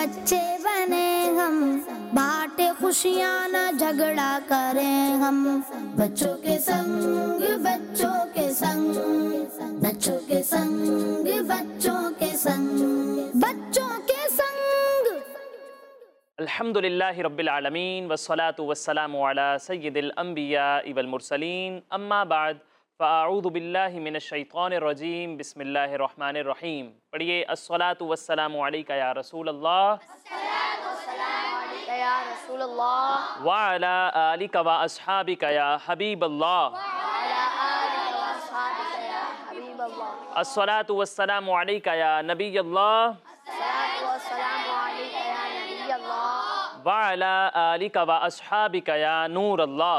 बच्चे बने हम, बांटे खुशियाँ ना झगड़ा करें हम। बच्चों के संग, बच्चों के संग, बच्चों के संग, बच्चों के संग, बच्चों के संग। अल्हम्दुलिल्लाहि रब्बिल आलमीन वस्सलातु वस्सलामु अला सय्यिदिल अंबिया वल मुरसलीन अम्मा बाद फ़अऊज़ु बिल्लाहि मिनश शैतानिर रजीम बिस्मिल्लाहिर रहमानिर रहीम। पढ़िए अस्सलातु वस्सलामु अलैका या रसूल अल्लाह, अस्सलातु वस्सलामु अलैका या रसूल अल्लाह, व अला आलिका व अस्हाबिका या हबीब अल्लाह, व अला आलिका व अस्हाबिका या हबीब अल्लाह। अस्सलातु वस्सलामु अलैका या नबी अल्लाह, अस्सलातु वस्सलामु अलैका या नबी अल्लाह, व अला आलिका व अस्हाबिका या नूर अल्लाह।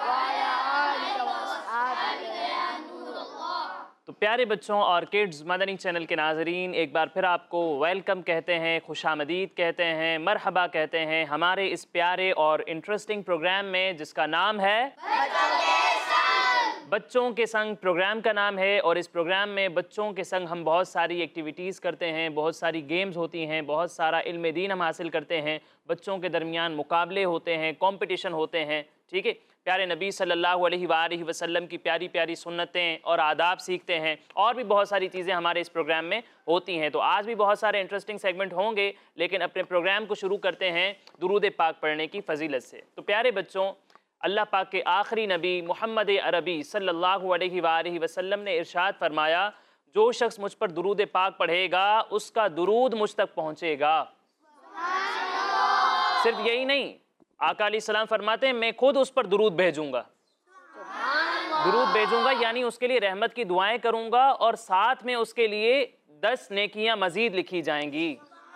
तो प्यारे बच्चों और किड्स मदनी चैनल के नाज़रीन, एक बार फिर आपको वेलकम कहते हैं, खुशामदीद कहते हैं, मरहबा कहते हैं हमारे इस प्यारे और इंटरेस्टिंग प्रोग्राम में जिसका नाम है बच्चों के संग। प्रोग्राम का नाम है और इस प्रोग्राम में बच्चों के संग हम बहुत सारी एक्टिविटीज़ करते हैं, बहुत सारी गेम्स होती हैं, बहुत सारा इल्म दीन हम हासिल करते हैं, बच्चों के दरमियान मुकाबले होते हैं, कंपटीशन होते हैं। ठीक है, प्यारे नबी सल्लल्लाहु अलैहि वसल्लम की प्यारी प्यारी सुन्नतें और आदाब सीखते हैं, और भी बहुत सारी चीज़ें हमारे इस प्रोग्राम में होती हैं। तो आज भी बहुत सारे इंटरेस्टिंग सेगमेंट होंगे, लेकिन अपने प्रोग्राम को शुरू करते हैं दुरूद पाक पढ़ने की फजीलत से। तो प्यारे बच्चों, अल्लाह पाक के आखिरी नबी मोहम्मद अरबी सल्लल्लाहु अलैहि वसल्लम ने इरशाद फरमाया, जो शख्स मुझ पर दुरूद पाक पढ़ेगा उसका दुरूद मुझ तक पहुँचेगा। सिर्फ यही नहीं, आका अलैहिस्सलाम फरमाते हैं मैं खुद उस पर दुरूद भेजूंगा। दुरूद भेजूंगा यानी उसके लिए रहमत की दुआएं करूंगा और साथ में उसके लिए 10 नेकियां मजीद लिखी जाएंगी।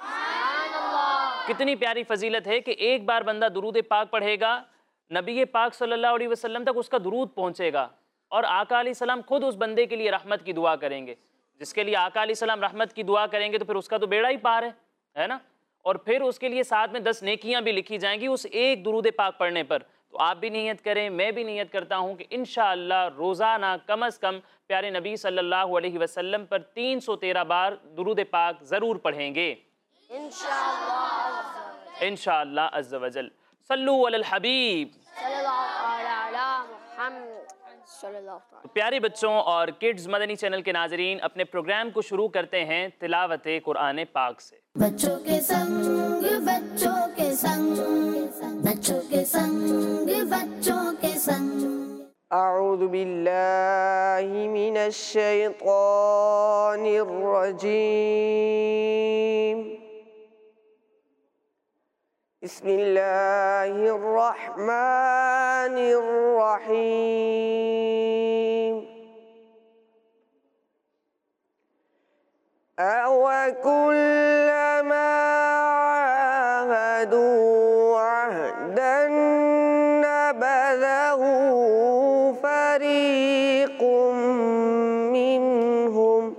कितनी प्यारी फजीलत है कि एक बार बंदा दुरूद पाक पढ़ेगा, नबी पाक सल्लल्लाहु अलैहि वसल्लम तक उसका दुरूद पहुंचेगा और आका अलैहिस्सलाम खुद उस बंदे के लिए रहमत की दुआ करेंगे। जिसके लिए आका अलैहिस्सलाम रहमत की दुआ करेंगे तो फिर उसका तो बेड़ा ही पार है ना। और फिर उसके लिए साथ में 10 नेकियां भी लिखी जाएंगी उस एक दुरूद पाक पढ़ने पर। तो आप भी नियत करें, मैं भी नियत करता हूं कि इंशाअल्लाह रोज़ाना कम अज़ कम प्यारे नबी सल्लल्लाहु अलैहि वसल्लम पर 313 बार दुरूद पाक ज़रूर पढ़ेंगे इंशाअल्लाह अज़्ज़ व जल। सल्लु अलल हबीब। तो प्यारे बच्चों और किड्स मदनी चैनल के नाजरीन, अपने प्रोग्राम को शुरू करते हैं तिलावत कुरान पाक से। बच्चों के संग, बच्चों के संग, बच्चों के संग, बच्चों के संग। अऊज़ु बिल्लाहि मिनश शैतानिर रजीम। बिस्मिल्लाहिर रहमानिर रहीम। अवकुल्लमा आहदू अहदन नबज़हू फरीक़ुम मिनहुम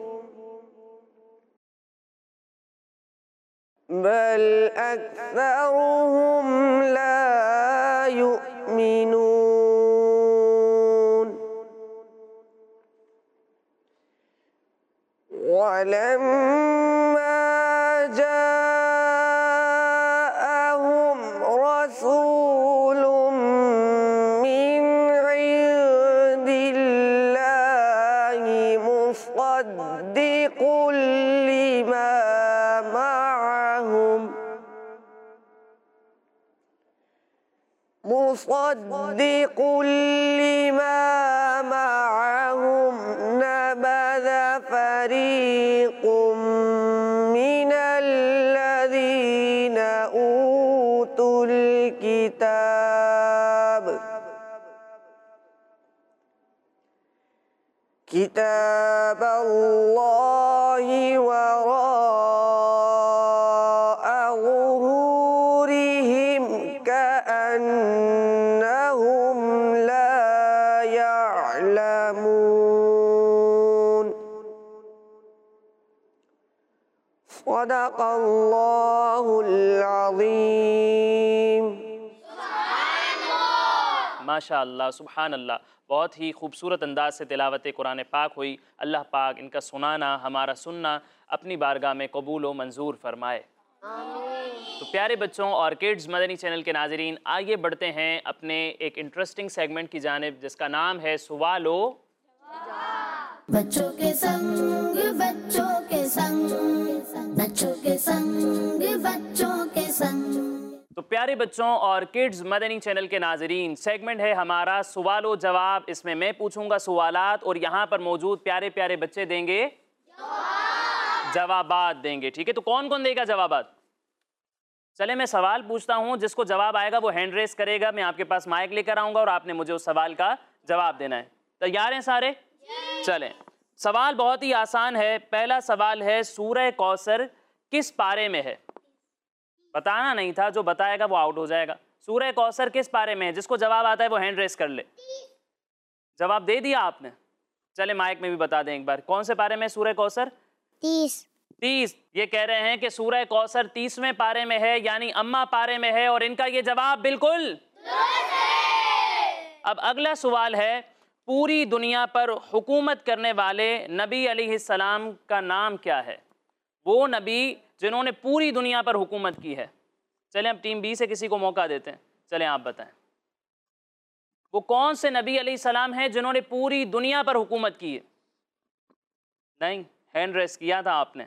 बल अक्सरुहुम ला युमिनून। वलम्मा जाअहुम रसूलुम मिन इंदिल्लाहि मुसद्दिक़ुल लिमा मअहुम नबज़ फरीक़ुम मिनल्लज़ीना ऊतुल किताबल्लाहि वराअ ज़ुहूरिहिम कअन्नहुम ला यअलमून। सदक़ल्लाहुल अज़ीम। माशाअल्लाह, सुभान अल्लाह। बहुत ही खूबसूरत अंदाज से तिलावत कुरान पाक हुई। अल्लाह पाक इनका सुनाना, हमारा सुनना अपनी बारगाह में कबूल व मंजूर फरमाए। तो प्यारे बच्चों और किड्स मदनी चैनल के नाजरीन, आइए बढ़ते हैं अपने एक इंटरेस्टिंग सेगमेंट की जानिब जिसका नाम है सवालो बच्चों के संग, बच्चों के संग, बच्चों के संग, बच्चों के संग। तो प्यारे बच्चों और किड्स मदनी चैनल के नाजरीन, सेगमेंट है हमारा सवालो जवाब। इसमें मैं पूछूंगा सवालात और यहाँ पर मौजूद प्यारे प्यारे बच्चे देंगे जवाबात देंगे। ठीक है, तो कौन कौन देगा जवाबात? चले मैं सवाल पूछता हूँ, जिसको जवाब आएगा वो हैंड रेस करेगा। मैं आपके पास माइक लेकर आऊँगा और आपने मुझे उस सवाल का जवाब देना है। तैयार हैं सारे? चलें, सवाल बहुत ही आसान है। पहला सवाल है, सूरह कौसर किस पारे में है? बताना नहीं था, जो बताएगा वो आउट हो जाएगा। सूरह कौसर किस पारे में है? जिसको जवाब आता है वो हैंड रेस कर ले। जवाब दे दिया आपने? चले माइक में भी बता दें एक बार, कौन से पारे में सूरह कौसर? 30। ये कह रहे हैं कि सूरह कौसर 30वें पारे में है, यानी अम्मा पारे में है, और इनका ये जवाब बिल्कुल दुरुस्त है। अब अगला सवाल है, पूरी दुनिया पर हुकूमत करने वाले नबी अलैहिस्सलाम का नाम क्या है? वो नबी जिन्होंने पूरी दुनिया पर हुकूमत की है। चलें अब टीम बी से किसी को मौका देते हैं। चलें आप बताएं, वो कौन से नबी अलैहिस्सलाम हैं जिन्होंने पूरी दुनिया पर हुकूमत की है? नहीं, हैंड रेस किया था आपने।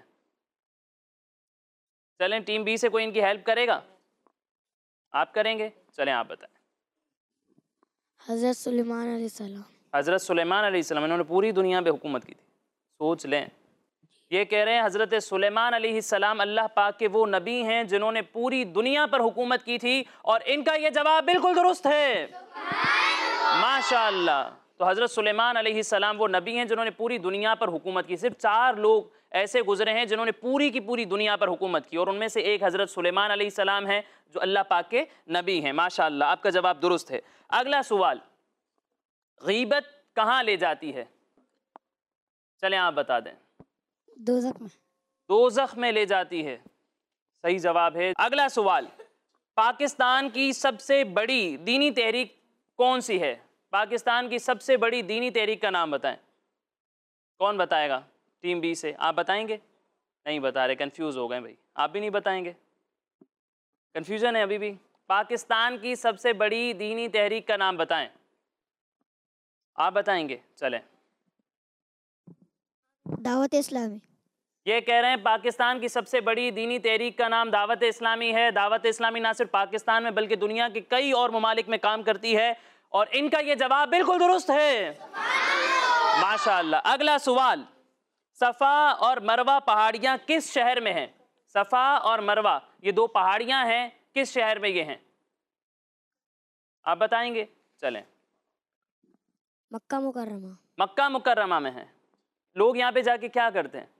चलें टीम बी से कोई इनकी हेल्प करेगा? आप करेंगे? चलें आप बताएं। हज़रत सुलेमान अलैहिस्सलाम। हज़रत सुलेमान अलैहिस्सलाम, इन्होंने पूरी दुनिया पे हुकूमत की थी। सोच लें, ये कह रहे हैं हज़रत सुलेमान अलैहिस्सलाम अल्लाह पाक के वो नबी हैं जिन्होंने पूरी दुनिया पर हुकूमत की थी, और इनका ये जवाब बिल्कुल दुरुस्त है। माशाअल्लाह। तो हज़रत सुलेमान अलैहिस्सलाम वो नबी हैं जिन्होंने पूरी दुनिया पर हुकूमत की। सिर्फ 4 लोग ऐसे गुजरे हैं जिन्होंने पूरी की पूरी दुनिया पर हुकूमत की, और उनमें से एक हज़रत सुलेमान अलैहिस्सलाम हैं जो अल्लाह पाक के नबी हैं। माशाअल्लाह, आपका जवाब दुरुस्त है। अगला सवाल, गीबत कहाँ ले जाती है? चलें आप बता दें। दोज़ख में। दोज़ख में ले जाती है, सही जवाब है। अगला सवाल, पाकिस्तान की सबसे बड़ी दीनी तहरीक कौन सी है? पाकिस्तान की सबसे बड़ी दीनी तहरीक का नाम बताएं। कौन बताएगा? टीम बी से आप बताएंगे? नहीं बता रहे, कंफ्यूज हो गए भाई। आप भी नहीं बताएंगे? कंफ्यूजन है अभी भी। पाकिस्तान की सबसे बड़ी दीनी तहरीक का नाम बताएं। आप बताएंगे? चलें। दावत इस्लामी। ये कह रहे हैं पाकिस्तान की सबसे बड़ी दीनी तहरीक का नाम दावत इस्लामी है। दावत इस्लामी ना सिर्फ पाकिस्तान में बल्कि दुनिया के कई और ममालिक में काम करती है, और इनका ये जवाब बिल्कुल दुरुस्त है। माशाअल्लाह। अगला सवाल, सफ़ा और मरवा पहाड़ियाँ किस शहर में हैं? सफ़ा और मरवा ये 2 पहाड़ियाँ हैं, किस शहर में ये हैं? आप बताएंगे? चलें। मक्का मुकर्रमा। मक्का मुकर्रमा में है। लोग यहाँ पे जाके क्या करते हैं?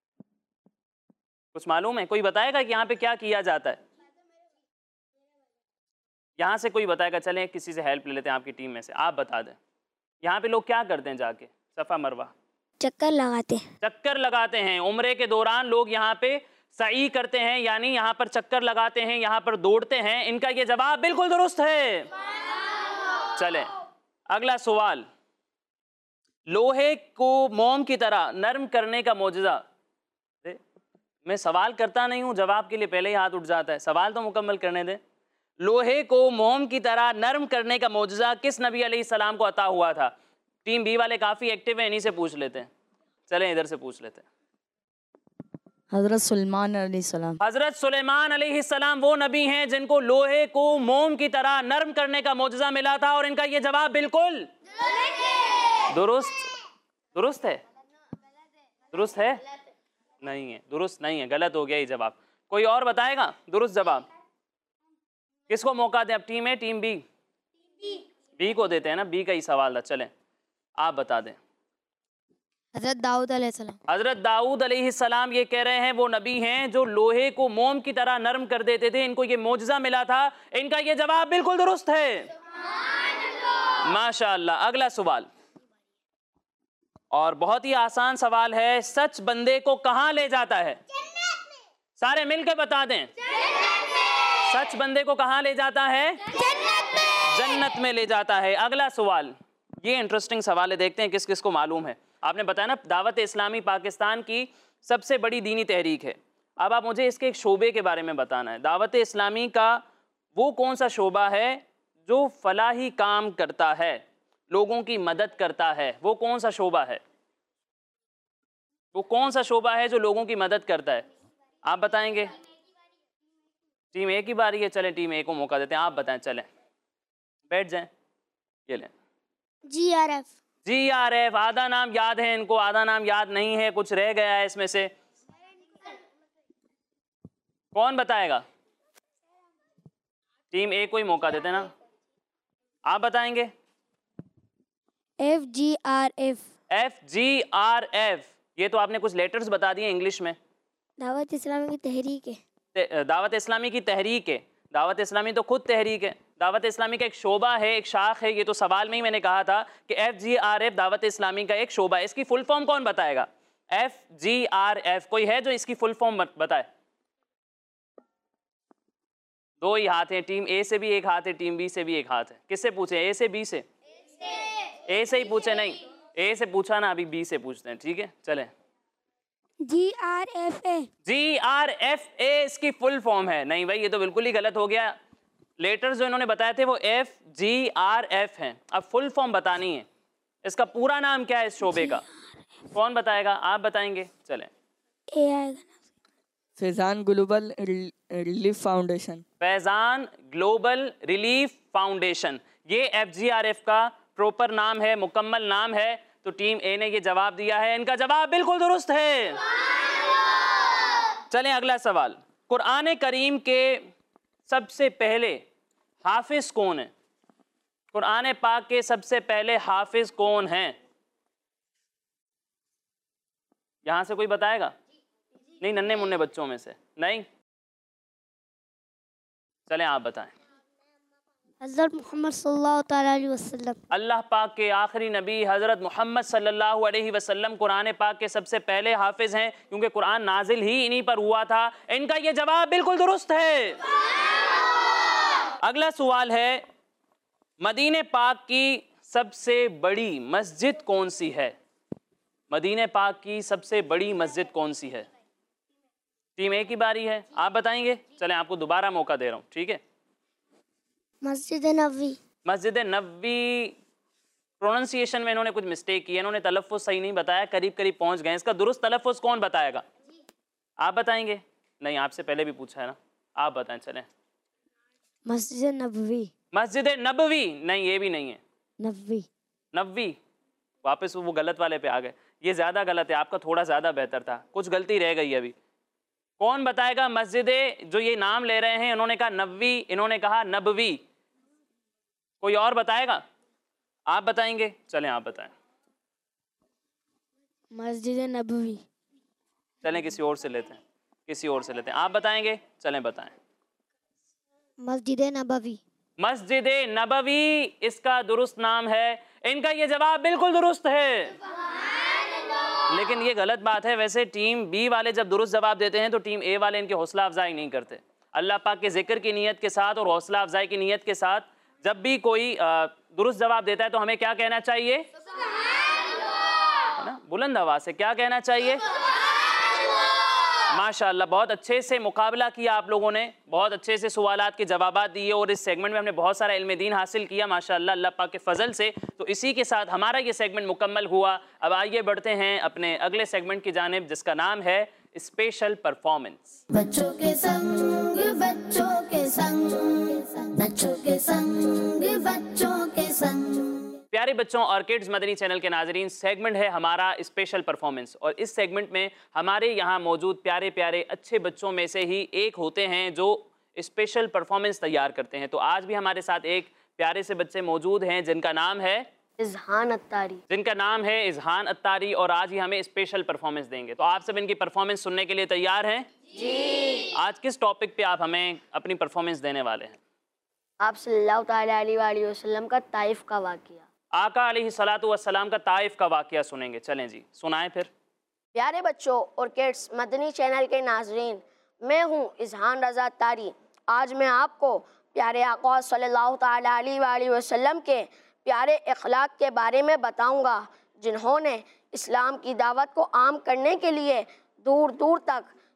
कुछ मालूम है? कोई बताएगा कि यहाँ पे क्या किया जाता है? यहाँ से कोई बताएगा? चलें किसी से हेल्प ले लेते हैं आपकी टीम में से, आप बता दें। यहाँ पे लोग क्या करते हैं जाके सफ़ा मरवा? चक्कर लगाते हैं। चक्कर लगाते हैं। उम्रे के दौरान लोग यहाँ पे सई करते हैं, यानी यहाँ पर चक्कर लगाते हैं, यहाँ पर दौड़ते हैं। इनका ये जवाब बिल्कुल दुरुस्त है। चलें अगला सवाल, लोहे को मोम की तरह नरम करने का मौजज़ा। मैं सवाल करता नहीं हूँ, जवाब के लिए पहले ही हाथ उठ जाता है। सवाल तो मुकम्मल करने दें। लोहे को मोम की तरह नरम करने का मौजज़ा किस नबी अलैहिस्सलाम को अता हुआ था? टीम बी वाले काफ़ी एक्टिव हैं, इन्हीं से पूछ लेते हैं। चलें इधर से पूछ लेते हैं। हज़रत सुलेमान अलैहिस्सलाम। हज़रत सुलेमान अलैहिस्सलाम वो नबी हैं जिनको लोहे को मोम की तरह नरम करने का मौजज़ा मिला था, और इनका ये जवाब बिल्कुल दुरुस्त है। दुरुस्त है? नहीं है, दुरुस्त नहीं है, गलत हो गया ये जवाब। कोई और बताएगा दुरुस्त जवाब? किसको मौका दें अब? Team A, team B? B को देते हैं ना, बी का ही सवाल था। चलें आप बता दें। हज़रत दाऊद अलैहिस्सलाम। हज़रत दाऊद अलैहिस्सलाम ये कह रहे हैं वो नबी हैं जो लोहे को मोम की तरह नरम कर देते थे, इनको ये मौजज़ा मिला था। इनका ये जवाब बिल्कुल दुरुस्त है। माशाअल्लाह। अगला सवाल, और बहुत ही आसान सवाल है, सच बंदे को कहाँ ले जाता है? सारे मिलकर बता दें। सच बंदे को कहाँ ले जाता है? जन्नत में ले जाता है। अगला सवाल, ये इंटरेस्टिंग सवाल है, देखते हैं किस किस को मालूम है। आपने बताया ना दावत इस्लामी पाकिस्तान की सबसे बड़ी दीनी तहरीक है। अब आप मुझे इसके एक शोबे के बारे में बताना है। दावत इस्लामी का वो कौन सा शोबा है जो फलाही काम करता है, लोगों की मदद करता है? वो कौन सा शोबा है? वो कौन सा शोबा है जो लोगों की मदद करता है? आप बताएंगे? टीम ए की बारी है, चलें टीम ए को मौका देते हैं। आप बताएं, चलें बैठ जाएं। ये लें GRF। GRF। आधा नाम याद है इनको, आधा नाम याद नहीं है, कुछ रह गया है इसमें से। कौन बताएगा? टीम ए को ही मौका देते ना। आप बताएंगे? FGRF। FGRF। ये तो आपने कुछ लेटर्स बता दिए इंग्लिश में। दावत इस्लामी की तहरीक है। दावत इस्लामी की तहरीक है। दावत इस्लामी तो खुद तहरीक है। दावत इस्लामी का एक शोबा है, एक शाख है। ये तो सवाल में ही मैंने कहा था कि FGRF दावत इस्लामी का एक शोबा है। इसकी फुल फॉर्म कौन बताएगा? FGRF कोई है जो इसकी फुल फॉर्म बताए? दो ही हाथ हैं, टीम ए से भी एक हाथ है, टीम बी से भी एक हाथ है। किससे पूछे? ए से बी से? ए से ही पूछे? नहीं, ए से पूछा ना, अभी बी से पूछते हैं, ठीक है? चलें। GRFA। GRFA इसकी फुल फॉर्म है। नहीं भाई, ये तो बिल्कुल ही गलत हो गया। लेटर्स जो इन्होंने बताए थे वो FGRF हैं। अब फुल फॉर्म बतानी है। इसका पूरा नाम क्या है इस शोबे का? कौन बताएगा? आप बताएंगे? चलें। A आएगा। Faizan Global Relief Foundation. Faizan Global Relief Foundation, ये FGRF का प्रॉपर नाम है, मुकम्मल नाम है। तो टीम ए ने ये जवाब दिया है, इनका जवाब बिल्कुल दुरुस्त है। चलें अगला सवाल। कुरान करीम के सबसे पहले हाफिज कौन है? कुरान पाक के सबसे पहले हाफिज कौन हैं? यहां से कोई बताएगा? नहीं, नन्हे मुन्ने बच्चों में से नहीं। चलें आप बताएं। हज़रत मोहम्मद सल्लल्लाहु अलैहि वसल्लम। अल्लाह पाक के आखिरी नबी हज़रत मोहम्मद सल्लल्लाहु अलैहि वसल्लम कुरान पाक के सबसे पहले हाफिज हैं, क्योंकि कुरान नाजिल ही इन्हीं पर हुआ था। इनका ये जवाब बिल्कुल दुरुस्त है। अगला सवाल है, मदीने पाक की सबसे बड़ी मस्जिद कौन सी है? मदीने पाक की सबसे बड़ी मस्जिद कौन सी है? टीम ए की बारी है, आप बताएंगे? चलें आपको दोबारा मौका दे रहा हूँ, ठीक है? मस्जिद नबवी। मस्जिद नबवी। प्रोनाउंसिएशन में इन्होंने कुछ मिस्टेक की है, इन्होंने तलफ़्फ़ुज़ सही नहीं बताया, करीब करीब पहुंच गए। इसका दुरुस्त तलफ़्फ़ुज़ कौन बताएगा? आप बताएंगे? नहीं, आपसे पहले भी पूछा है ना, आप बताएं। चलें। मस्जिद नबवी। मस्जिद नबवी। नहीं, ये भी नहीं है। नबवी। नबवी। वापस वो गलत वाले पे आ गए। ये ज़्यादा गलत है, आपका थोड़ा ज़्यादा बेहतर था, कुछ गलती रह गई अभी। कौन बताएगा? मस्जिद जो ये नाम ले रहे हैं, इन्होंने कहा नबवी, इन्होंने कहा नबवी। कोई और बताएगा? आप बताएंगे? चलें आप बताएं। मस्जिद नबवी। चलें किसी और से लेते हैं, किसी और से लेते हैं। आप बताएंगे? चलें बताएं। मस्जिद नबवी। मस्जिद नबवी इसका दुरुस्त नाम है। इनका ये जवाब बिल्कुल दुरुस्त है। लेकिन ये गलत बात है। वैसे टीम बी वाले जब दुरुस्त जवाब देते हैं तो टीम ए वाले इनकी हौसला अफजाई नहीं करते। अल्लाह पाक के जिक्र की नीयत के साथ और हौसला अफजाई की नीयत के साथ जब भी कोई दुरुस्त जवाब देता है तो हमें क्या कहना चाहिए? है ना, बुलंद आवाज से क्या कहना चाहिए? माशाअल्लाह, बहुत अच्छे से मुकाबला किया आप लोगों ने, बहुत अच्छे से सवालात के जवाबात दिए और इस सेगमेंट में हमने बहुत सारा इल्म दीन हासिल किया माशाअल्लाह अल्लाह पाक के फजल से। तो इसी के साथ हमारा ये सेगमेंट मुकम्मल हुआ। अब आइए बढ़ते हैं अपने अगले सेगमेंट की जानिब, जिसका नाम है स्पेशल परफॉर्मेंस। बच्चों के संग, बच्चों के संग, बच्चों के संग, बच्चों के संग। प्यारे बच्चों और किड्स मदनी चैनल के नाजरीन, सेगमेंट है हमारा स्पेशल परफॉर्मेंस और इस सेगमेंट में हमारे यहाँ मौजूद प्यारे प्यारे अच्छे बच्चों में से ही एक होते हैं जो स्पेशल परफॉर्मेंस तैयार करते हैं। तो आज भी हमारे साथ एक प्यारे से बच्चे मौजूद हैं जिनका नाम है इज़हान अत्तारी। इज़हान अत्तारी और आज ही हमें स्पेशल परफॉर्मेंस देंगे। तो आप सब इनकी परफॉर्मेंस सुनने के लिए तैयार हैं? जी। आज किस टॉपिक पे आप हमें अपनी परफॉर्मेंस देने वाले हैं? आप सल्लल्लाहु ताला अलैहि वसल्लम का ताइफ का वाक़िया। आका अलैहिस्सलातु वस्सलाम का ताइफ का वाक़िया सुनेंगे। चलें जी, सुनाएं फिर। प्यारे बच्चों और किड्स मदनी चैनल के नाजरीन, मैं हूँ इज़हान रज़ा अत्तारी। आज मैं आपको प्यारे आका सल्लल्लाहु ताला अलैहि वसल्लम के प्यारे अखलाक के बारे में बताऊंगा, जिन्होंने इस्लाम की दावत को आम करने के लिए दूर दूर तक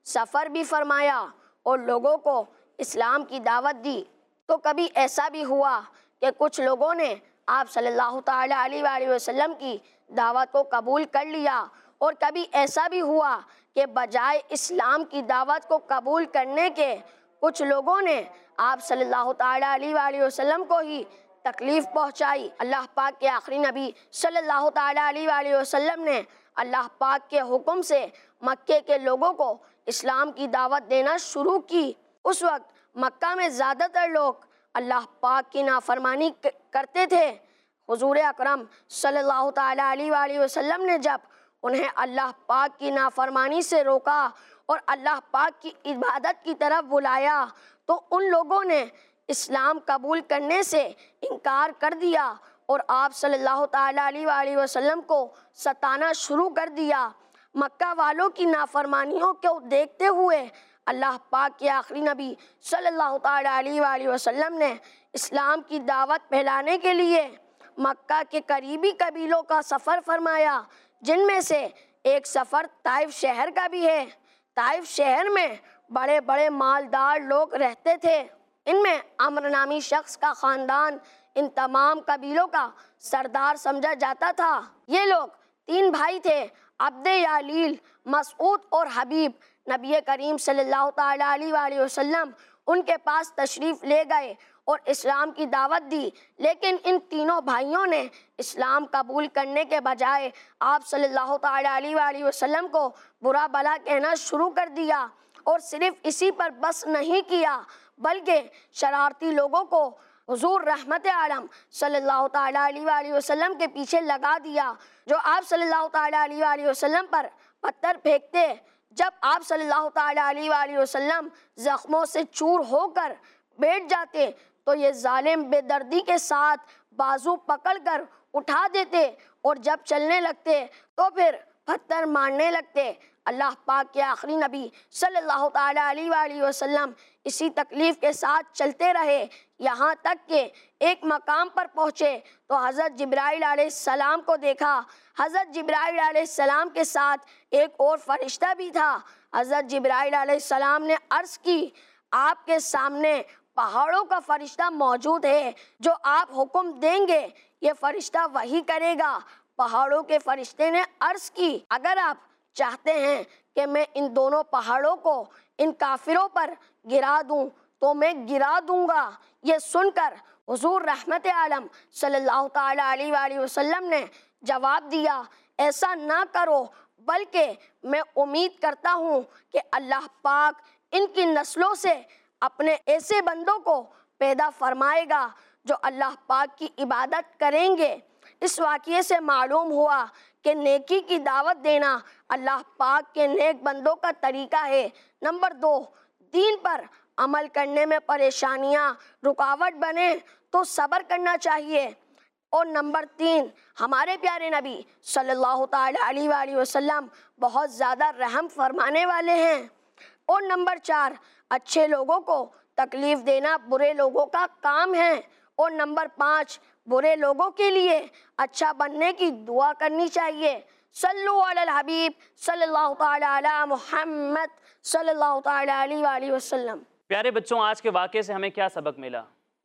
सफ़र भी फरमाया और लोगों को इस्लाम की दावत दी। तो कभी ऐसा भी हुआ कि कुछ लोगों ने आप सल्लल्लाहु ताला अलैहि वसल्लम की दावत को कबूल कर लिया, और कभी ऐसा भी हुआ कि बजाय इस्लाम की दावत को कबूल करने के कुछ लोगों ने आप सल्लल्लाहु ताला अलैहि वसल्लम को ही तकलीफ़ पहुंचाई। अल्लाह पाक के आखिरी नबी सल्लल्लाहु ताला अलैहि वसल्लम ने अल्लाह पाक के हुक्म से मक्के के लोगों को इस्लाम की दावत देना शुरू की। उस वक्त मक्का में ज़्यादातर लोग अल्लाह पाक की नाफरमानी करते थे। हुजूर अकरम सल्लल्लाहु ताला अलैहि वसल्लम ने जब उन्हें अल्लाह पाक की नाफरमानी से रोका और अल्लाह पाक की इबादत की तरफ बुलाया, तो उन लोगों ने इस्लाम कबूल करने से इनकार कर दिया और आप सल्लल्लाहु ताला अलैहि वसल्लम को सताना शुरू कर दिया। मक्का वालों की नाफरमानियों को देखते हुए अल्लाह पाक के आखिरी नबी सल्लल्लाहु ताला अलैहि वसल्लम ने इस्लाम की दावत फैलाने के लिए मक्का के करीबी कबीलों का सफ़र फरमाया, जिनमें से एक सफ़र ताइफ शहर का भी है। ताइफ शहर में बड़े बड़े मालदार लोग रहते थे। इनमें अम्र नामी शख्स का ख़ानदान इन तमाम कबीलों का सरदार समझा जाता था। ये लोग 3 भाई थे, अब्द यालील, मसऊद और हबीब। नबी करीम सल्लल्लाहु ताला अलैहि वसल्लम उनके पास तशरीफ़ ले गए और इस्लाम की दावत दी, लेकिन इन तीनों भाइयों ने इस्लाम कबूल करने के बजाय आप सल्लल्लाहु ताला अलैहि वसल्लम को बुरा भला कहना शुरू कर दिया। और सिर्फ इसी पर बस नहीं किया, बल्कि शरारती लोगों को हुजूर रहमत आलम सल्लल्लाहु ताला अलैहि वसल्लम के पीछे लगा दिया, जो आप सल्लल्लाहु ताला अलैहि वसल्लम पर पत्थर फेंकते। जब आप सल्लल्लाहु ताला अलैहि वसल्लम ज़ख्मों से चूर होकर बैठ जाते, तो ये जालिम बेदर्दी के साथ बाजू पकड़कर उठा देते और जब चलने लगते तो फिर पत्थर मारने लगते। अल्लाह पाक के आखिरी नबी सल्लल्लाहु ताला अलैहि वसल्लम इसी तकलीफ़ के साथ चलते रहे, यहाँ तक कि एक मकाम पर पहुँचे तो हज़रत जिब्राइल अलैहिस्सलाम को देखा। हज़रत जिब्राइल अलैहिस्सलाम के साथ एक और फरिश्ता भी था। हज़रत जिब्राइल अलैहिस्सलाम ने अर्ज़ की, आपके सामने पहाड़ों का फरिश्ता मौजूद है, जो आप हुक्म देंगे ये फरिश्ता वही करेगा। पहाड़ों के फरिश्ते ने अर्ज़ की, अगर आप चाहते हैं कि मैं इन दोनों पहाड़ों को इन काफिरों पर गिरा दूं तो मैं गिरा दूंगा। ये सुनकर हुजूर रहमत आलम सल्लल्लाहु ताला अलैहि वसल्लम ने जवाब दिया, ऐसा ना करो, बल्कि मैं उम्मीद करता हूँ कि अल्लाह पाक इनकी नस्लों से अपने ऐसे बंदों को पैदा फरमाएगा जो अल्लाह पाक की इबादत करेंगे। इस वाक़ये से मालूम हुआ कि नेकी की दावत देना अल्लाह पाक के नेक बंदों का तरीका है। नंबर 2, दीन पर अमल करने में परेशानियां रुकावट बने तो सब्र करना चाहिए। और नंबर 3, हमारे प्यारे नबी सल्लल्लाहु ताला अलैहि वसल्लम बहुत ज़्यादा रहम फरमाने वाले हैं। और नंबर 4, अच्छे लोगों को तकलीफ़ देना बुरे लोगों का काम है। और नंबर 5, बुरे लोगों के लिए अच्छा बनने की दुआ करनी चाहिए। सल्लु अलल हबीब सल्लल्लाहु ताला अला मुहम्मद सल्लल्लाहु ताला अलैहि वसल्लम। प्यारे बच्चों, आज के वाक़े से हमें क्या सबक मिला?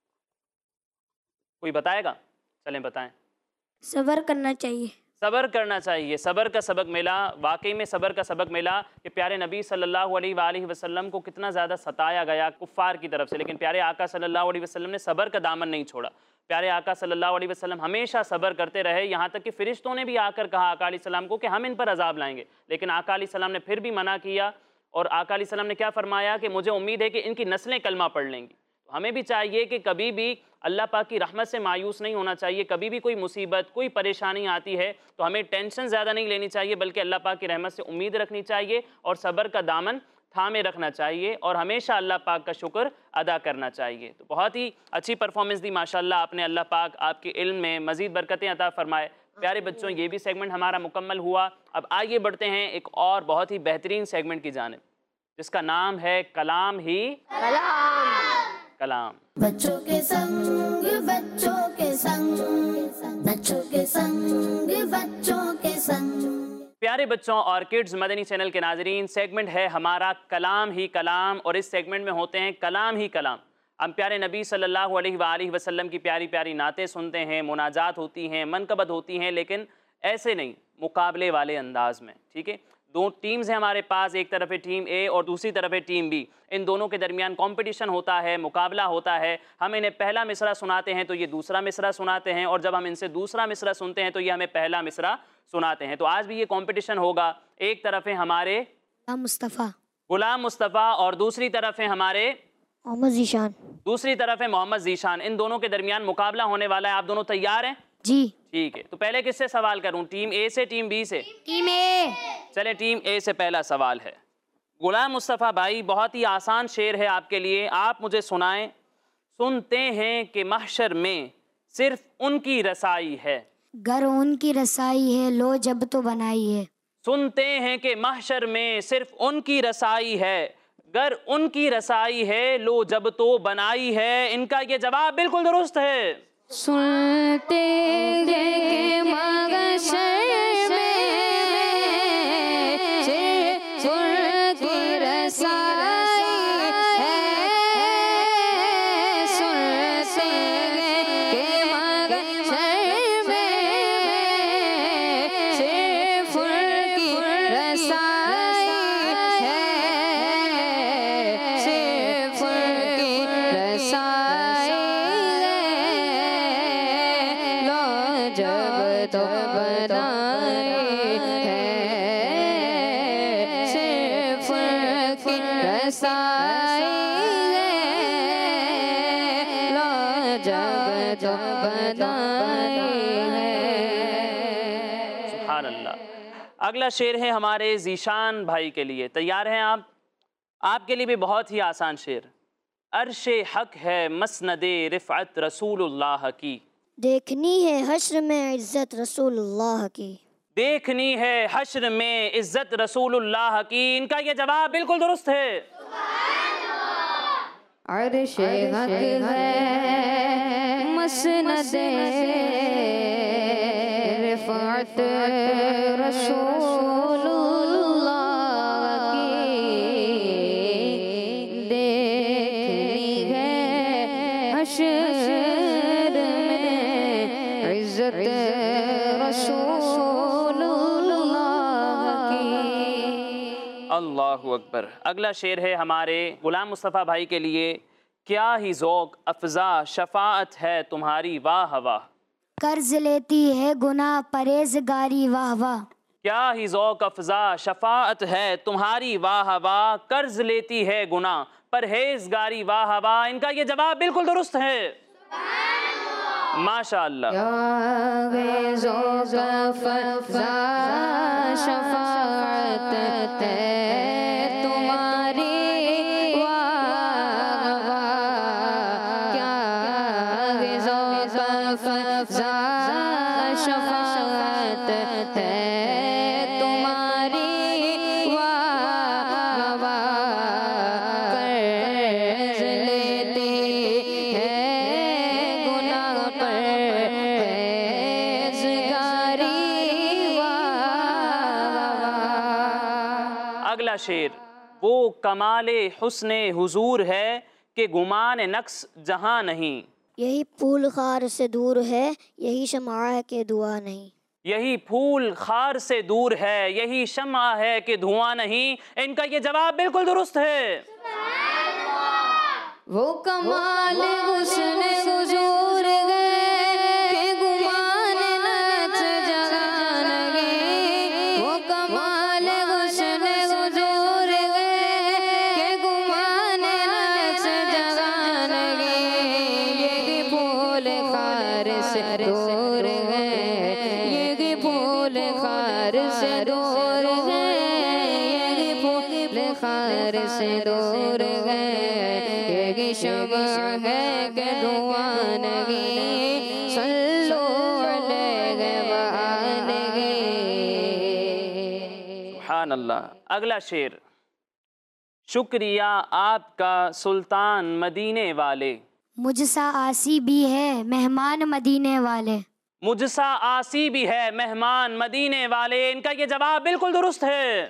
कोई बताएगा? चलें बताएं। सब्र करना चाहिए। सब्र करना चाहिए। सब्र का सबक मिला। वाकई में सब्र का सबक मिला कि प्यारे नबी सल्लल्लाहु अलैहि वसल्लम को कितना ज़्यादा सताया गया कुफ़ार की तरफ से, लेकिन प्यारे आका सल्लल्लाहु अलैहि वसल्लम ने सब्र का दामन नहीं छोड़ा। प्यारे आका सल्लल्लाहु अलैहि वसल्लम हमेशा सब्र करते रहे, यहाँ तक कि फ़रिश्तों ने भी आकर कहा आका अलैहिस्सलाम को कि हम इन पर अजाब लाएंगे, लेकिन आका अलैहिस्सलाम ने फिर भी मना किया। और आका अलैहिस्सलाम ने क्या फरमाया कि मुझे उम्मीद है कि इनकी नस्लें कलमा पढ़ लेंगी। तो हमें भी चाहिए कि कभी भी अल्लाह पाक की रहमत से मायूस नहीं होना चाहिए। कभी भी कोई मुसीबत, कोई परेशानी आती है तो हमें टेंशन ज़्यादा नहीं लेनी चाहिए, बल्कि अल्लाह पाक की रहमत से उम्मीद रखनी चाहिए और सब्र का दामन थामे रखना चाहिए और हमेशा अल्लाह पाक का शुक्र अदा करना चाहिए। तो बहुत ही अच्छी परफॉर्मेंस दी माशाल्लाह आपने। अल्लाह पाक आपके इल्म में मज़ीद बरकतें अता फरमाए। प्यारे बच्चों, ये भी सेगमेंट हमारा मुकम्मल हुआ। अब आइए बढ़ते हैं एक और बहुत ही बेहतरीन सेगमेंट की जानिब, जिसका नाम है कलाम ही कलाम। बच्चों के संग बच्चों के संग, बच्चों के संग बच्चों के संग। प्यारे बच्चों और किड्स मदनी चैनल के नाजरीन, सेगमेंट है हमारा कलाम ही कलाम, और इस सेगमेंट में होते हैं कलाम ही कलाम। हम प्यारे नबी सल्लल्लाहु अलैहि वसल्लम की प्यारी प्यारी नातें सुनते हैं, मुनाजात होती हैं, मनकबत होती हैं, लेकिन ऐसे नहीं, मुकाबले वाले अंदाज में। ठीक है, दो टीम्स हैं हमारे पास, एक तरफ है टीम ए और दूसरी तरफ है टीम बी। इन दोनों के दरमियान कंपटीशन होता है, मुकाबला होता है। हम इन्हें पहला मिसरा सुनाते हैं तो ये दूसरा मिसरा सुनाते हैं, और जब हम इनसे दूसरा मिसरा सुनते हैं तो ये हमें पहला मिसरा सुनाते हैं। तो आज भी ये कंपटीशन होगा। एक तरफ है हमारे गुलाम मुस्तफ़ा और दूसरी तरफ है हमारे मोहम्मद ज़ीशान। दूसरी तरफ है मोहम्मद ज़ीशान। इन दोनों के दरमियान मुकाबला होने वाला है। आप दोनों तैयार हैं? जी। ठीक है, तो पहले किससे सवाल करूं, टीम ए से टीम बी से? Team A. चले टीम ए से पहला सवाल है। गुलाम मुस्तफ़ा भाई, बहुत ही आसान शेर है आपके लिए, आप मुझे सुनाएं। सुनते हैं कि महशर में सिर्फ उनकी रसाई है, गर उनकी रसाई है, लो जब तो बनाई है। सुनते हैं कि महशर में सिर्फ उनकी रसाई है, गर उनकी रसाई है, लो जब तो बनाई है। इनका ये जवाब बिल्कुल दुरुस्त है। सुनते हैं कि महशर में सिर्फ उनकी रसाई है, सुनते हैं कि महशर में सिर्फ उनकी रसाई है, सिर्फ उनकी रसाई जब तो बनाए है, सिर्फ की रसाई है, लो जब तो बनाए है। सुभान अल्लाह। अगला शेर है हमारे ज़ीशान भाई के लिए। तैयार हैं आप? आपके लिए भी बहुत ही आसान शेर। अर्शे हक है मसनदे रिफ़अत रसूलुल्लाह की, देखनी है हश्र में इज्जत रसूलुल्लाह की, देखनी है हश्र में इज्जत रसूलुल्लाह की। इनका ये जवाब बिल्कुल दुरुस्त है। अर्शे हक है मसनदे रिफ़अत रसूलुल्लाह की, देखनी है हश्र में इज्जत रसूलुल्लाह की। अल्लाहु अकबर। अगला शेर है हमारे गुलाम मुस्तफ़ा भाई के लिए। क्या ही ज़ौक़ अफ़ज़ा शफ़ाअत है तुम्हारी वाह वाह, कर्ज लेती है गुनाह परहेज़गारी वाह वाह, क्या ही ज़ौक़ अफ़ज़ा शफ़ाअत है तुम्हारी वाह वाह, कर्ज लेती है गुनाह परहेज़गारी वाह वाह। इनका ये जवाब बिल्कुल दुरुस्त है। माशाअल्लाह। शफ़ाअत है तुम्हारी वाह वाह, क्या शफ़ाअत है तुम्हारी वाह वाह, कर्ज लेती है गुनाह परहेज़गारी वाह वाह। अगला शेर, वो कमाले हुस्ने हुजूर है कि गुमान नक्स जहां नहीं, यही फूल खार से दूर है, यही शम्आ है कि दुआ नहीं, यही फूल खार से दूर है, यही शम्आ है कि धुआं नहीं। इनका ये जवाब बिल्कुल दुरुस्त है। वो कमाल हुस्न हुजूर है कि गुमान नक्स जहां नहीं, वो कमाल हुस्न हुजूर है कि गुमान नक्स जहां नहीं, ये फूल खार से दूर है, ये फूल खार से दूर है, ये फूल खार से दूर है, ये शम्आ है कि धुआं नहीं, सल्लो अलैहि वालैहि। सुभान अल्लाह। अगला शेर, शुक्रिया आपका सुल्तान मदीने वाले, मुझसा आसी भी है मेहमान मदीने वाले, मुझसा आसी भी है मेहमान मदीने वाले। इनका ये जवाब बिल्कुल दुरुस्त है।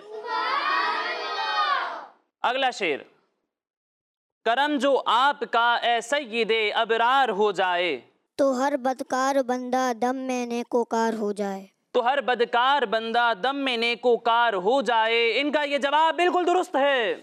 अगला शेर, करम जो आपका ए सय्यदे अबरार हो जाए। तो हर बदकार बंदा दम में नेकोकार हो जाए। तो हर बदकार बंदा दम में नेकोकार हो जाए। इनका ये जवाब बिल्कुल दुरुस्त है।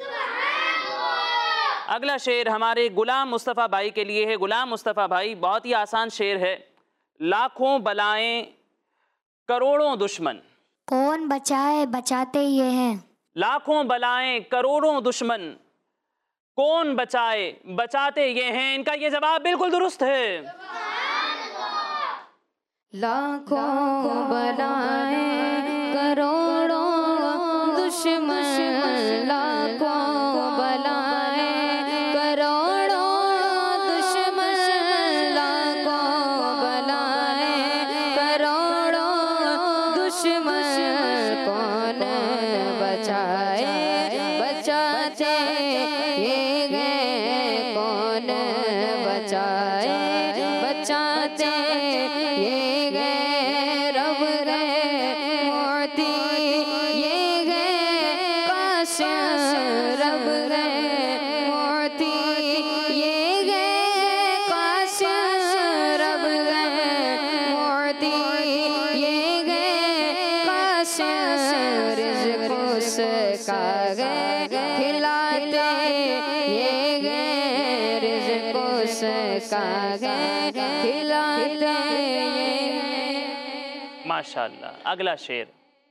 अगला शेर हमारे गुलाम मुस्तफ़ा भाई के लिए है। गुलाम मुस्तफ़ा भाई, बहुत ही आसान शेर है। लाखों बलाएं करोड़ों दुश्मन। कौन बचाए बचाते ये हैं। लाखों बलाएं करोड़ों दुश्मन, कौन बचाए बचाते ये हैं। इनका ये जवाब बिल्कुल दुरुस्त है। लाखों बलाएं करोड़ों दुश्मन, लाखों बलाएं करोड़ों दुश्मन, लाखों बलाएं करोड़ों दुश्मन, कौन बचाए बचाते ये गए, कौन बचाए बचाते ये गए, रब गए मोती ये गए काशिम, रब गए मोती ये गए काशिम, रब गए मोती ये गए काशिम, रिज़्क़ उसका गए खिलाते ये गए, रिज़्क़ उसका गए खिलाते ये। माशाअल्लाह। अगला शेर,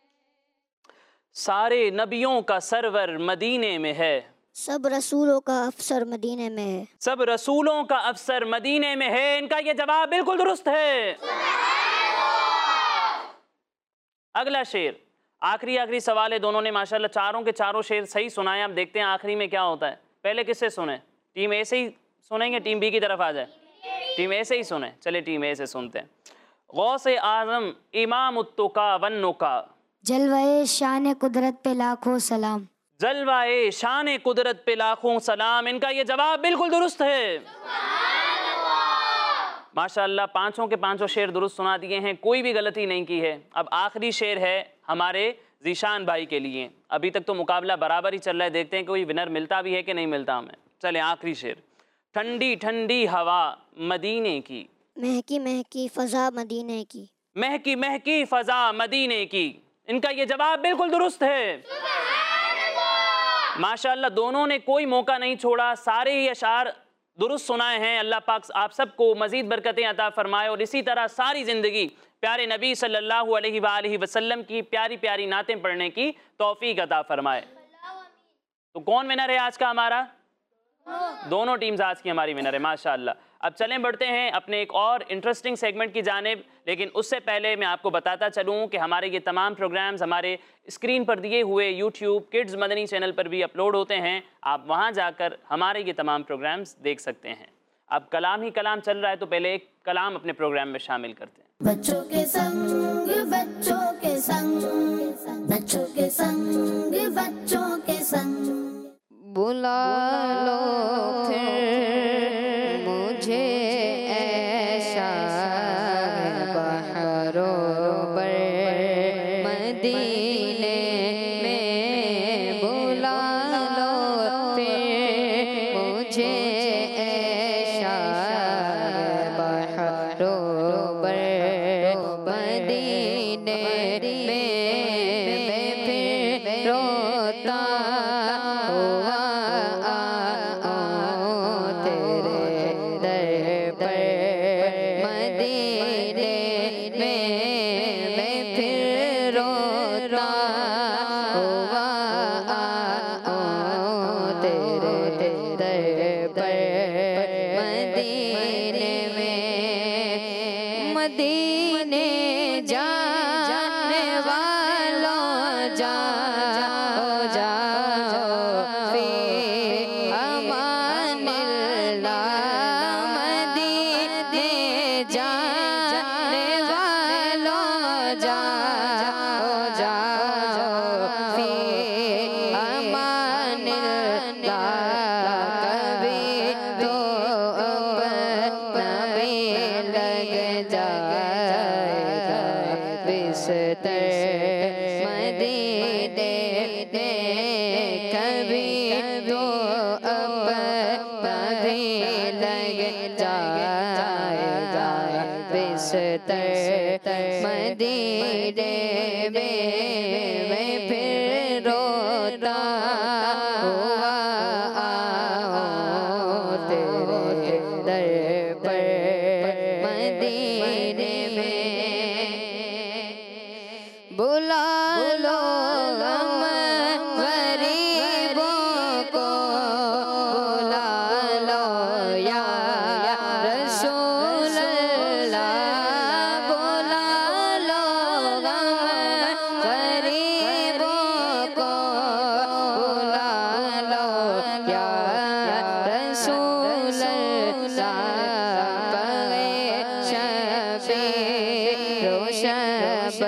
सारे नबियों का सरवर मदीने में है। सब रसूलों का अफसर मदीने में है। सब रसूलों का अफसर मदीने में है। इनका ये जवाब बिल्कुल दुरुस्त है। अगला शेर, आखिरी सवाल है। दोनों ने माशाल्लाह चारों के चारों शेर सही सुनाए। अब देखते हैं आखिरी में क्या होता है। पहले किससे सुने? टीम ए से ही सुनेंगे, टीम बी की तरफ आ जाए? टीम ए से ही सुने। चलिए टीम ए से सुनते हैं। गौसे आज़म इमाम उत्तुका वन्नुका। जलवाए शान कुदरत पे लाखों सलाम। जलवाए शान कुदरत पे लाखों सलाम। इनका ये जवाब बिल्कुल दुरुस्त है। माशाअल्लाह, पांचों के पांचों शेर दुरुस्त सुना दिए हैं, कोई भी गलती नहीं की है। अब आखिरी शेर है हमारे ज़ीशान भाई के लिए। अभी तक तो मुकाबला बराबर ही चल रहा है, देखते हैं कोई विनर मिलता भी है कि नहीं मिलता हमें। चले आखिरी शेर, ठंडी ठंडी हवा मदीने की। महकी महकी फ़ज़ा मदीने की। महकी महकी फ़ज़ा मदीने की। इनका ये जवाब बिल्कुल दुरुस्त है। माशाअल्लाह, दोनों ने कोई मौका नहीं छोड़ा, सारे ही अशार दुरुस्त सुनाए हैं। अल्लाह पाक आप सबको मज़ीद बरकतें अता फरमाए और इसी तरह सारी ज़िंदगी प्यारे नबी सल्लल्लाहु अलैहि वसल्लम की प्यारी प्यारी नातें पढ़ने की तौफीक अता फरमाए। तो कौन विनर है आज का हमारा? दोनों टीम्स आज की हमारी विनर है माशाअल्लाह। अब चलें बढ़ते हैं अपने एक और इंटरेस्टिंग सेगमेंट की जानिब, लेकिन उससे पहले मैं आपको बताता चलूँ कि हमारे ये तमाम प्रोग्राम्स हमारे स्क्रीन पर दिए हुए यूट्यूब किड्स मदनी चैनल पर भी अपलोड होते हैं। आप वहाँ जाकर हमारे ये तमाम प्रोग्राम्स देख सकते हैं। अब कलाम ही कलाम चल रहा है, तो पहले एक कलाम अपने प्रोग्राम में शामिल करते हैं। बच्चों के संग बच्चों के संग, बच्चों के संग बच्चों के संग। बुला लो फिर मुझे ऐशा बहारों पर मदीने में, बुला लो फिर मुझे ऐशा बहारों पर मदीने में, मैं फिर रोता हुआ तेरे दर पर मदीने में फिर रोता हुआ आऊं तेरे दर पर मदीने में। बुला लो गम गरीबों को, बुला लो या रसूल अल्लाह, बुला लो गम गरीबों को, बुला लो या रसूल अल्लाह। पगे शफी रोशन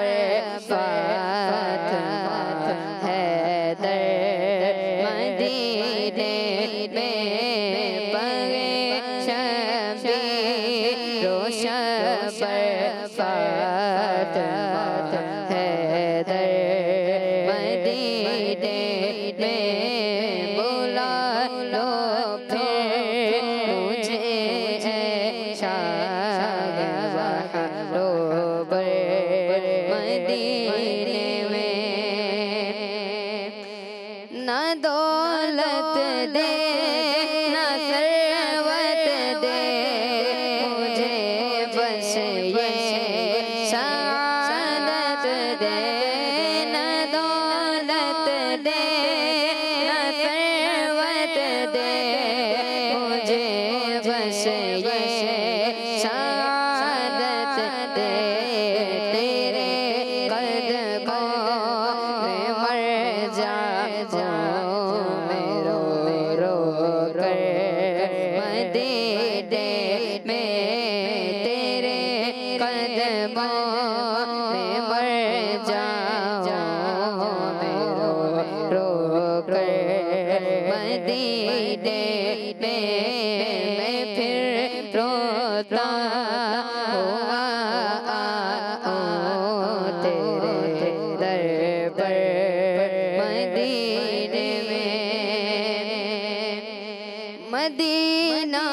मदीना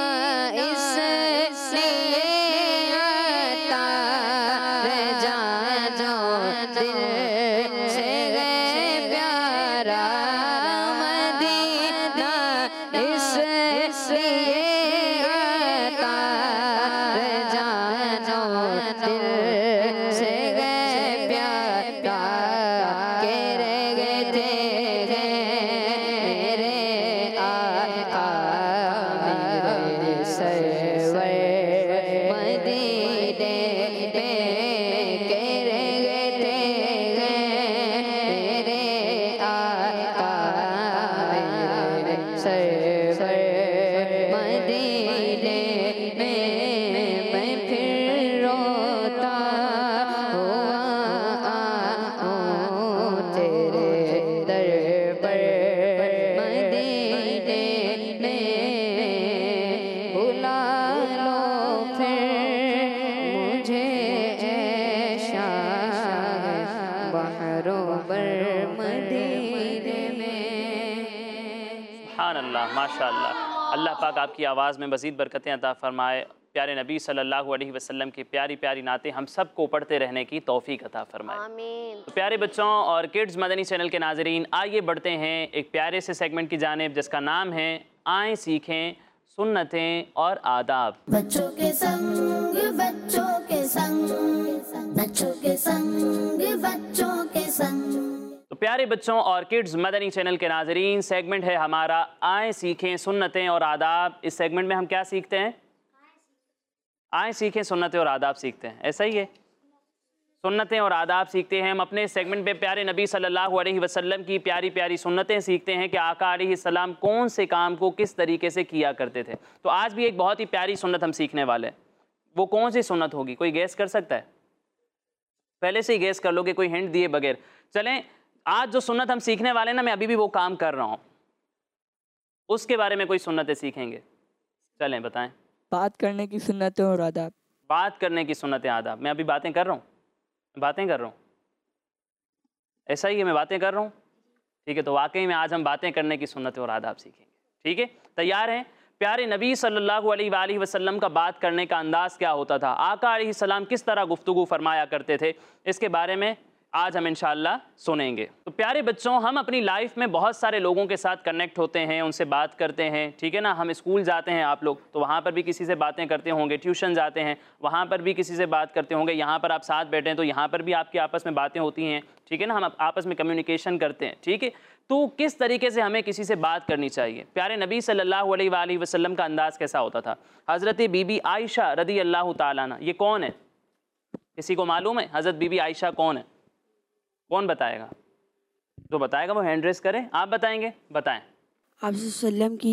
इसलिए आता है जानो दिल से प्यारा। मदीना इसलिए आता है जानो दिल से प्यारा। के रह गए थे मेरे आका माशाअल्लाह। अल्लाह पाक आपकी आवाज़ में मज़ीद बरकतें अता फ़रमाए। प्यारे नबी सल्लल्लाहु अलैहि वसल्लम की प्यारी प्यारी नातें हम सब को पढ़ते रहने की तौफ़ीक अता फ़रमाए। आमीन। तो प्यारे बच्चों और किड्स मदनी चैनल के नाज़रीन, आइए बढ़ते हैं एक प्यारे से सेगमेंट की जानिब जिसका नाम है आएँ सीखें सुन्नतें और आदाब। बच्चों के संग बच्चों के संग, बच्चों के संग बच्चों के संग। तो प्यारे बच्चों और किड्स मदनी चैनल के नाज़रीन, सेगमेंट है हमारा आएँ सीखें सुन्नतें और आदाब। इस सेगमेंट में हम क्या सीखते हैं? आएँ सीखें सुन्नतें और आदाब सीखते हैं। ऐसा ही है, सुन्नतें और आदाब सीखते हैं हम। अपने इस सेगमेंट में प्यारे नबी सल्लल्लाहु अलैहि वसल्लम की प्यारी प्यारी सुन्नतें सीखते हैं कि आका अलैहिस्सलाम कौन से काम को किस तरीके से किया करते थे। तो आज भी एक बहुत ही प्यारी सुन्नत हम सीखने वाले हैं। वो कौन सी सुन्नत होगी? कोई गैस कर सकता है? पहले से ही गैस कर लोगे कोई हिंट दिए बगैर? चलें, आज जो सुन्नत हम सीखने वाले हैं ना, मैं अभी भी वो काम कर रहा हूँ, उसके बारे में कोई सुन्नतें सीखेंगे। चलें बताएं। बात करने की सुन्नतें और आदाब। बात करने की सुन्नतें आदाब। मैं अभी बातें कर रहा हूँ, बातें कर रहा हूँ। ऐसा ही है, मैं बातें कर रहा हूँ। ठीक है, तो वाकई में आज हम बातें करने की सुन्नतें और आदाब सीखेंगे। ठीक है, तैयार हैं? प्यारे नबी सल्लल्लाहु अलैहि वसल्लम का बात करने का अंदाज़ क्या होता था, आका अलैहिस्सलाम किस तरह गुफ्तगू फरमाया करते थे, इसके बारे में आज हम इंशाअल्लाह सुनेंगे। तो प्यारे बच्चों, हम अपनी लाइफ में बहुत सारे लोगों के साथ कनेक्ट होते हैं, उनसे बात करते हैं, ठीक है ना। हम स्कूल जाते हैं, आप लोग तो वहाँ पर भी किसी से बातें करते होंगे, ट्यूशन जाते हैं वहाँ पर भी किसी से बात करते होंगे, यहाँ पर आप साथ बैठे हैं तो यहाँ पर भी आपकी आपस में बातें होती हैं, ठीक है ना। हम आपस में कम्युनिकेशन करते हैं, ठीक है। तो किस तरीके से हमें किसी से बात करनी चाहिए, प्यारे नबी सल्लल्लाहु अलैहि वसल्लम का अंदाज़ कैसा होता था। हज़रत बीबी आयशा रदी अल्लाह ताला अन्हा, ये कौन है, किसी को मालूम है हज़रत बीबी आयशा कौन है? कौन बताएगा? जो बताएगा वो हैंड रेस करे। आप बताएंगे? बताएं। आप सल्लम की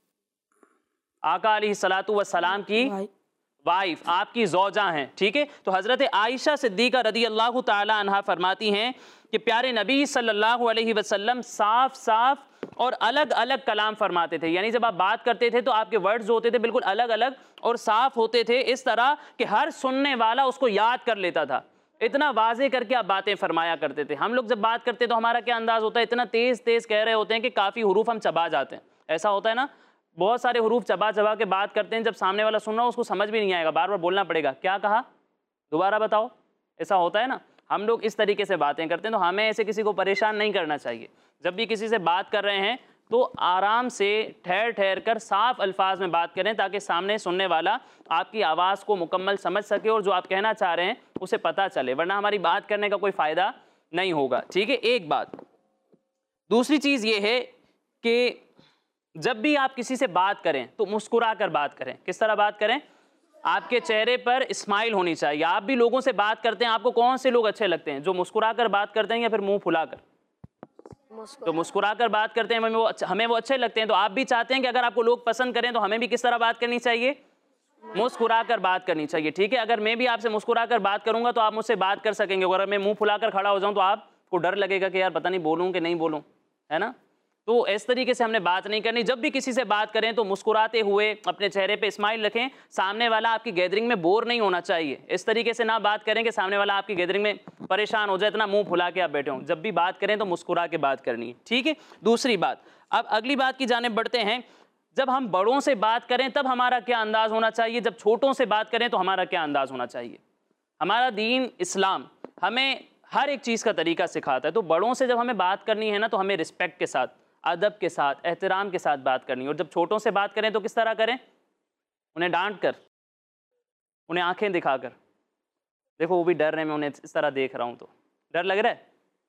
आका अलैहिस्सलातु वस्सलाम की वाइफ, आपकी ज़ौजा हैं, ठीक है। तो हज़रत आयशा सिद्दीक़ा रदी अल्लाह ताला अन्हा फरमाती हैं कि प्यारे नबी सल्लल्लाहु अलैहि वसल्लम साफ साफ और अलग अलग कलाम फरमाते थे, यानी जब आप बात करते थे तो आपके वर्ड्स जो होते थे बिल्कुल अलग अलग और साफ होते थे, इस तरह कि हर सुनने वाला उसको याद कर लेता था। इतना वाजे करके आप बातें फरमाया करते थे। हम लोग जब बात करते तो हमारा क्या अंदाज़ होता है, इतना तेज़ तेज़ कह रहे होते हैं कि काफ़ी हुरूफ हम चबा जाते हैं, ऐसा होता है ना। बहुत सारे हुरूफ चबा चबा के बात करते हैं, जब सामने वाला सुन रहा हो उसको समझ भी नहीं आएगा, बार बार बोलना पड़ेगा, क्या कहा, दोबारा बताओ, ऐसा होता है ना। हम लोग इस तरीके से बातें करते हैं, तो हमें ऐसे किसी को परेशान नहीं करना चाहिए। जब भी किसी से बात कर रहे हैं तो आराम से ठहर ठहर कर साफ अल्फाज में बात करें, ताकि सामने सुनने वाला आपकी आवाज़ को मुकम्मल समझ सके और जो आप कहना चाह रहे हैं उसे पता चले, वरना हमारी बात करने का कोई फ़ायदा नहीं होगा, ठीक है। एक बात। दूसरी चीज़ ये है कि जब भी आप किसी से बात करें तो मुस्कुरा कर बात करें। किस तरह बात करें? आपके चेहरे पर स्माइल होनी चाहिए। आप भी लोगों से बात करते हैं, आपको कौन से लोग अच्छे लगते हैं, जो मुस्कुरा कर बात करते हैं या फिर मुंह फुला कर? तो मुस्कुरा कर बात करते हैं, हमें वो अच्छे लगते हैं। तो आप भी चाहते हैं कि अगर आपको लोग पसंद करें तो हमें भी किस तरह बात करनी चाहिए? मुस्कुरा कर बात करनी चाहिए, ठीक है। अगर मैं भी आपसे मुस्कुरा कर बात करूंगा तो आप मुझसे बात कर सकेंगे। अगर मैं मुंह फुला कर खड़ा हो जाऊं तो आपको डर लगेगा कि यार पता नहीं बोलूं कि नहीं बोलूं, है ना। तो इस तरीके से हमने बात नहीं करनी। जब भी किसी से बात करें तो मुस्कुराते हुए अपने चेहरे पे स्माइल रखें। सामने वाला आपकी गैदरिंग में बोर नहीं होना चाहिए। इस तरीके से ना बात करें कि सामने वाला आपकी गैदरिंग में परेशान हो जाए, इतना मुंह फुला के आप बैठे हों। जब भी बात करें तो मुस्कुरा के बात करनी है, ठीक है। दूसरी बात, अब अगली बात की जानिब बढ़ते हैं। जब हम बड़ों से बात करें तब हमारा क्या अंदाज़ होना चाहिए, जब छोटों से बात करें तो हमारा क्या अंदाज़ होना चाहिए। हमारा दीन इस्लाम हमें हर एक चीज़ का तरीका सिखाता है। तो बड़ों से जब हमें बात करनी है ना, तो हमें रिस्पेक्ट के साथ, अदब के साथ, एहतराम के साथ बात करनी है। और जब छोटों से बात करें तो किस तरह करें? उन्हें डांट कर, उन्हें आंखें दिखाकर। देखो वो भी डर रहे हैं, मैं उन्हें इस तरह देख रहा हूँ तो डर लग रहा है?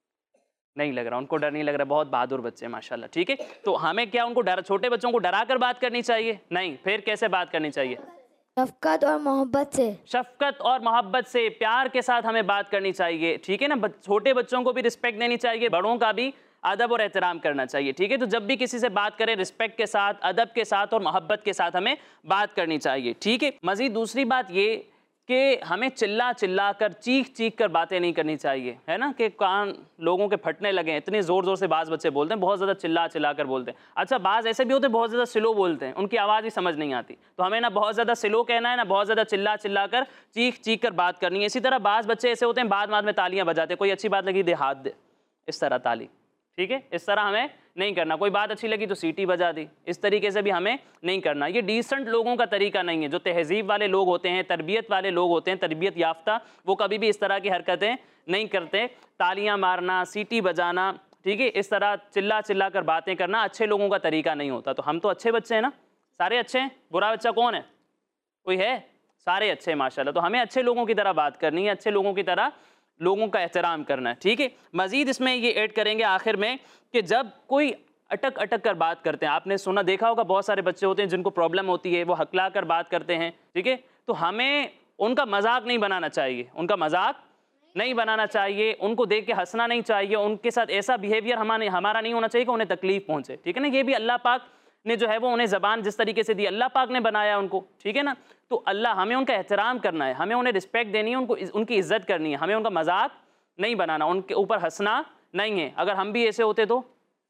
नहीं लग रहा, उनको डर नहीं लग रहा। बहुत बहादुर बच्चे हैं माशाल्लाह, ठीक है। तो हमें क्या उनको डर, छोटे बच्चों को डरा कर बात करनी चाहिए? नहीं। फिर कैसे बात करनी चाहिए? शफकत और मोहब्बत से। शफकत और मोहब्बत से, प्यार के साथ हमें बात करनी चाहिए, ठीक है ना। छोटे बच्चों को भी रिस्पेक्ट देनी चाहिए, बड़ों का भी अदब और एहतराम करना चाहिए, ठीक है। तो जब भी किसी से बात करें रिस्पेक्ट के साथ, अदब के साथ और मोहब्बत के साथ हमें बात करनी चाहिए, ठीक है। मज़ीद दूसरी बात ये कि हमें चिल्ला चिल्ला कर, चीख चीख कर बातें नहीं करनी चाहिए, है ना, कि कान लोगों के फटने लगे। इतने ज़ोर ज़ोर से बाज़ बच्चे बोलते हैं, बहुत ज़्यादा चिल्ला चिल्ला कर बोलते हैं। अच्छा, बाज़ ऐसे भी होते हैं बहुत ज़्यादा स्लो बोलते हैं, उनकी आवाज़ ही समझ नहीं आती। तो हमें ना बहुत ज़्यादा स्लो कहना है, ना बहुत ज़्यादा चिल्ला चिल्ला कर, चीख चीख कर बात करनी है। इसी तरह बाज़ बच्चे ऐसे होते हैं बाद में तालियाँ बजाते, कोई अच्छी बात लगी दे हाथ दे, इस तरह ताली, ठीक है। इस तरह हमें नहीं करना। कोई बात अच्छी लगी तो सीटी बजा दी, इस तरीके से भी हमें नहीं करना। ये डिसेंट लोगों का तरीका नहीं है। जो तहजीब वाले लोग होते हैं, तरबियत वाले लोग होते हैं, तरबियत याफ्ता, वो कभी भी इस तरह की हरकतें नहीं करते। तालियां मारना, सीटी बजाना, ठीक है, इस तरह चिल्ला चिल्ला कर बातें करना अच्छे लोगों का तरीका नहीं होता। तो हम तो अच्छे बच्चे हैं ना, सारे अच्छे हैं। बुरा बच्चा कौन है? कोई है? सारे अच्छे हैं माशाल्लाह। तो हमें अच्छे लोगों की तरह बात करनी है, अच्छे लोगों की तरह लोगों का एहतराम करना है, ठीक है। मज़ीद इसमें ये ऐड करेंगे आखिर में कि जब कोई अटक अटक कर बात करते हैं, आपने सुना देखा होगा बहुत सारे बच्चे होते हैं जिनको प्रॉब्लम होती है, वो हकला कर बात करते हैं, ठीक है। तो हमें उनका मजाक नहीं बनाना चाहिए, उनका मजाक नहीं बनाना चाहिए, उनको देख के हंसना नहीं चाहिए, उनके साथ ऐसा बिहेवियर हमारा नहीं होना चाहिए कि उन्हें तकलीफ पहुंचे, ठीक है ना। ये भी अल्लाह पाक ने जो है वो उन्हें ज़बान जिस तरीके से दी, अल्लाह पाक ने बनाया उनको, ठीक है ना। तो अल्लाह, हमें उनका एहतराम करना है, हमें उन्हें रिस्पेक्ट देनी है, उनको उनकी इज्जत करनी है, हमें उनका मजाक नहीं बनाना, उनके ऊपर हंसना नहीं है। अगर हम भी ऐसे होते तो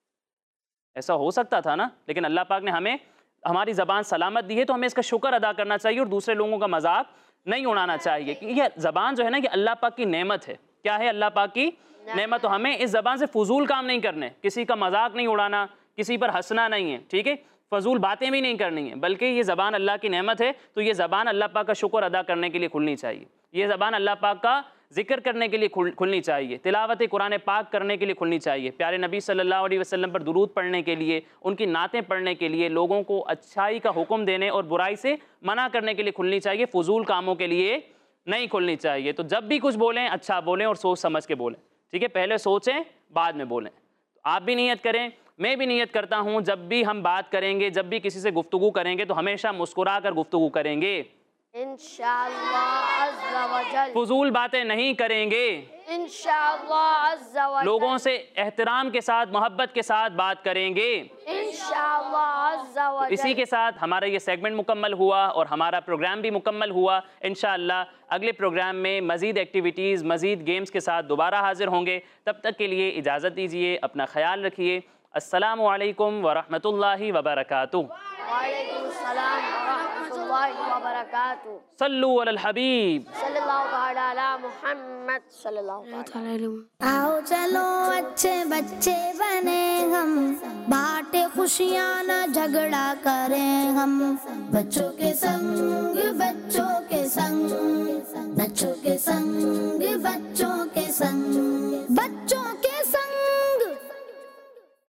ऐसा हो सकता था ना, लेकिन अल्लाह पाक ने हमें हमारी ज़बान सलामत दी है, तो हमें इसका शुक्र अदा करना चाहिए और दूसरे लोगों का मजाक नहीं उड़ाना चाहिए। क्योंकि यह ज़बान जो है ना, ये अल्लाह पाक की नेमत है। क्या है? अल्लाह पाक की नेमत। तो हमें इस ज़बान से फजूल काम नहीं करने, किसी का मजाक नहीं उड़ाना, किसी पर हंसना नहीं है, ठीक है। फजूल बातें भी नहीं करनी है, बल्कि ये ज़बान अल्लाह की नेमत है, तो ये ज़बान अल्लाह पाक का शुक्र अदा करने के लिए खुलनी चाहिए। ये ज़बान अल्लाह पाक का जिक्र करने के लिए खुलनी चाहिए, तिलावत कुरान पाक करने के लिए खुलनी चाहिए, प्यारे नबी सल्लल्लाहु अलैहि वसल्लम पर दुरूद पढ़ने के लिए, उनकी नातें पढ़ने के लिए, लोगों को अच्छाई का हुक्म देने और बुराई से मना करने के लिए खुलनी चाहिए, फजूल कामों के लिए नहीं खुलनी चाहिए। तो जब भी कुछ बोलें अच्छा बोलें और सोच समझ के बोलें, ठीक है, पहले सोचें बाद में बोलें। तो आप भी नियत करें, मैं भी नियत करता हूँ, जब भी हम बात करेंगे, जब भी किसी से गुफ्तगू करेंगे तो हमेशा मुस्कुरा कर गुफ्तगू करेंगे, इंशाअल्लाह अज़्ज़ा वजल, फजूल बातें नहीं करेंगे, इंशाअल्लाह अज़्ज़ा वजल, लोगों से एहतराम के साथ मोहब्बत के साथ बात करेंगे। इंशाअल्लाह अज़्ज़ा वजल। इसी के साथ हमारा ये सेगमेंट मुकम्मल हुआ और हमारा प्रोग्राम भी मुकम्मल हुआ। इंशाअल्लाह अगले प्रोग्राम में मज़ीद एक्टिविटीज़, मज़ीद गेम्स के साथ दोबारा हाजिर होंगे। तब तक के लिए इजाज़त दीजिए, अपना ख्याल रखिए। अस्सलामु अलैकुम वरहमतुल्लाहि वबरकातुहू। वालेकुम सलाम वरहमतुल्लाहि वबरकातुहू। सल्लु अलल हबीब सल्लल्लाहु तआला अला मुहम्मद सल्लल्लाहु तआला अलैहि वसल्लम। आओ चलो अच्छे बच्चे बने हम, बांटे खुशियाँ न झगड़ा करें हम, बच्चों के संग बच्चों के संग, बच्चों के संग बच्चों के संग, बच्चों